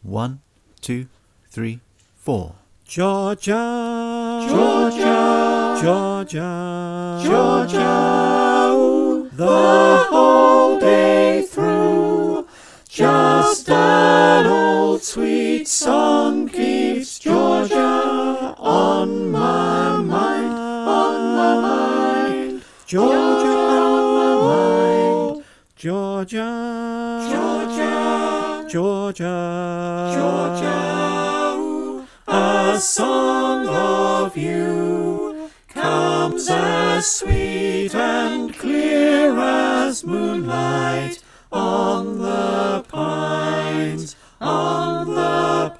1, 2, 3, 4. Georgia, Georgia, Georgia, Georgia, ooh, the whole day through. Just an old sweet song keeps Georgia on my mind, on my mind. Georgia, on my mind. Georgia, Georgia, Georgia, Georgia, ooh, a song of you comes as sweet and clear as moonlight on the pines, on the